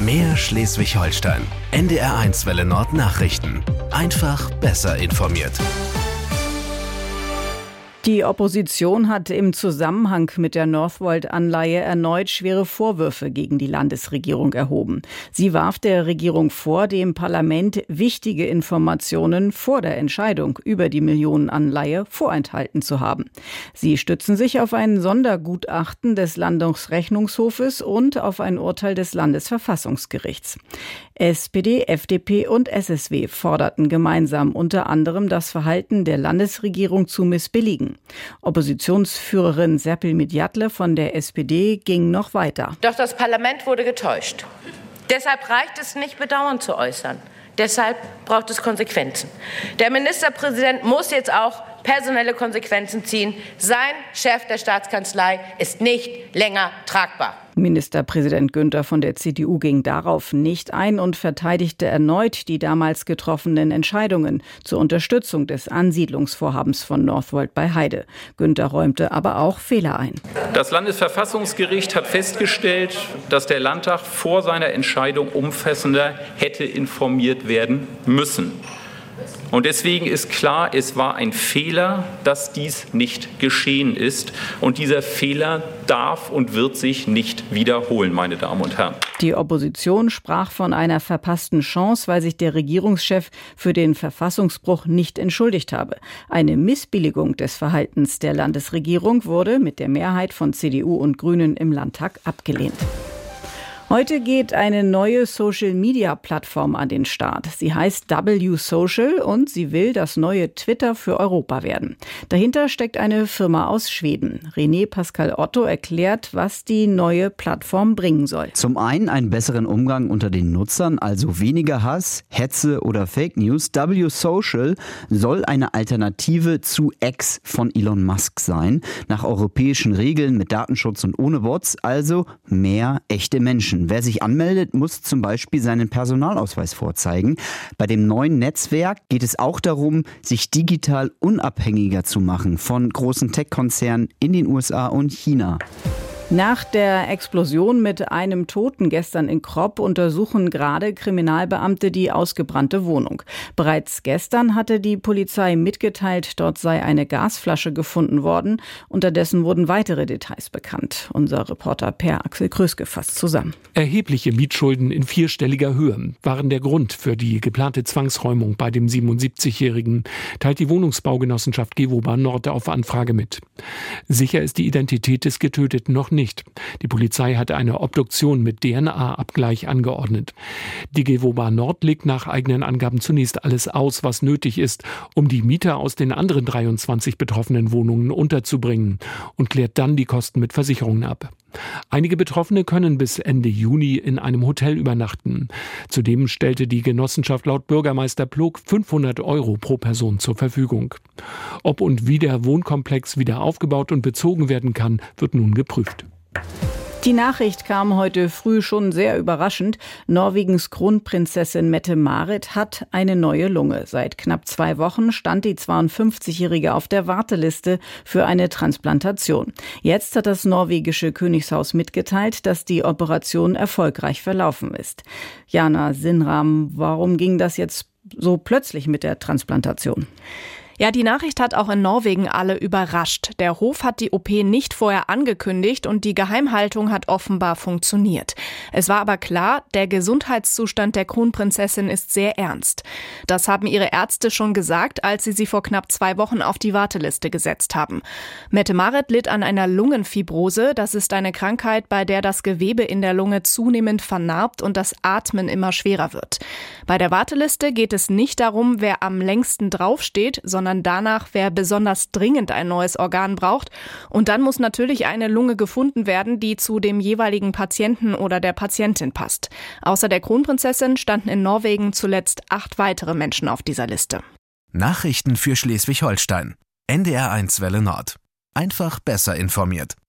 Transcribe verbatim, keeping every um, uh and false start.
Mehr Schleswig-Holstein. N D R eins Welle Nord Nachrichten. Einfach besser informiert. Die Opposition hat im Zusammenhang mit der Northvolt-Anleihe erneut schwere Vorwürfe gegen die Landesregierung erhoben. Sie warf der Regierung vor, dem Parlament wichtige Informationen vor der Entscheidung über die Millionenanleihe vorenthalten zu haben. Sie stützen sich auf ein Sondergutachten des Landesrechnungshofes und auf ein Urteil des Landesverfassungsgerichts. S P D, F D P und S S W forderten gemeinsam unter anderem das Verhalten der Landesregierung zu missbilligen. Oppositionsführerin Serpil Midjatle von der S P D ging noch weiter. Doch das Parlament wurde getäuscht. Deshalb reicht es nicht, Bedauern zu äußern. Deshalb braucht es Konsequenzen. Der Ministerpräsident muss jetzt auch personelle Konsequenzen ziehen. Sein Chef der Staatskanzlei ist nicht länger tragbar. Ministerpräsident Günther von der C D U ging darauf nicht ein und verteidigte erneut die damals getroffenen Entscheidungen zur Unterstützung des Ansiedlungsvorhabens von Northvolt bei Heide. Günther räumte aber auch Fehler ein. Das Landesverfassungsgericht hat festgestellt, dass der Landtag vor seiner Entscheidung umfassender hätte informiert werden müssen. Und deswegen ist klar, es war ein Fehler, dass dies nicht geschehen ist. Und dieser Fehler darf und wird sich nicht wiederholen, meine Damen und Herren. Die Opposition sprach von einer verpassten Chance, weil sich der Regierungschef für den Verfassungsbruch nicht entschuldigt habe. Eine Missbilligung des Verhaltens der Landesregierung wurde mit der Mehrheit von C D U und Grünen im Landtag abgelehnt. Heute geht eine neue Social-Media-Plattform an den Start. Sie heißt W Social und sie will das neue Twitter für Europa werden. Dahinter steckt eine Firma aus Schweden. René Pascal Otto erklärt, was die neue Plattform bringen soll. Zum einen einen besseren Umgang unter den Nutzern, also weniger Hass, Hetze oder Fake News. W Social soll eine Alternative zu X von Elon Musk sein. Nach europäischen Regeln mit Datenschutz und ohne Bots, also mehr echte Menschen. Wer sich anmeldet, muss zum Beispiel seinen Personalausweis vorzeigen. Bei dem neuen Netzwerk geht es auch darum, sich digital unabhängiger zu machen von großen Tech-Konzernen in den U S A und China. Nach der Explosion mit einem Toten gestern in Kropp untersuchen gerade Kriminalbeamte die ausgebrannte Wohnung. Bereits gestern hatte die Polizei mitgeteilt, dort sei eine Gasflasche gefunden worden. Unterdessen wurden weitere Details bekannt. Unser Reporter Per Axel Kröske fasst zusammen. Erhebliche Mietschulden in vierstelliger Höhe waren der Grund für die geplante Zwangsräumung bei dem siebenundsiebzigjährigen, teilt die Wohnungsbaugenossenschaft Gewoba Nord auf Anfrage mit. Sicher ist die Identität des Getöteten noch nicht. Die Polizei hat eine Obduktion mit D N A-Abgleich angeordnet. Die Gewoba Nord legt nach eigenen Angaben zunächst alles aus, was nötig ist, um die Mieter aus den anderen dreiundzwanzig betroffenen Wohnungen unterzubringen und klärt dann die Kosten mit Versicherungen ab. Einige Betroffene können bis Ende Juni in einem Hotel übernachten. Zudem stellte die Genossenschaft laut Bürgermeister Plog fünfhundert Euro pro Person zur Verfügung. Ob und wie der Wohnkomplex wieder aufgebaut und bezogen werden kann, wird nun geprüft. Die Nachricht kam heute früh schon sehr überraschend. Norwegens Kronprinzessin Mette-Marit hat eine neue Lunge. Seit knapp zwei Wochen stand die zweiundfünfzigjährige auf der Warteliste für eine Transplantation. Jetzt hat das norwegische Königshaus mitgeteilt, dass die Operation erfolgreich verlaufen ist. Jana Sinram, warum ging das jetzt so plötzlich mit der Transplantation? Ja, die Nachricht hat auch in Norwegen alle überrascht. Der Hof hat die O P nicht vorher angekündigt und die Geheimhaltung hat offenbar funktioniert. Es war aber klar, der Gesundheitszustand der Kronprinzessin ist sehr ernst. Das haben ihre Ärzte schon gesagt, als sie sie vor knapp zwei Wochen auf die Warteliste gesetzt haben. Mette-Marit litt an einer Lungenfibrose. Das ist eine Krankheit, bei der das Gewebe in der Lunge zunehmend vernarbt und das Atmen immer schwerer wird. Bei der Warteliste geht es nicht darum, wer am längsten draufsteht, sondern sondern danach, wer besonders dringend ein neues Organ braucht. Und dann muss natürlich eine Lunge gefunden werden, die zu dem jeweiligen Patienten oder der Patientin passt. Außer der Kronprinzessin standen in Norwegen zuletzt acht weitere Menschen auf dieser Liste. Nachrichten für Schleswig-Holstein. N D R eins Welle Nord. Einfach besser informiert.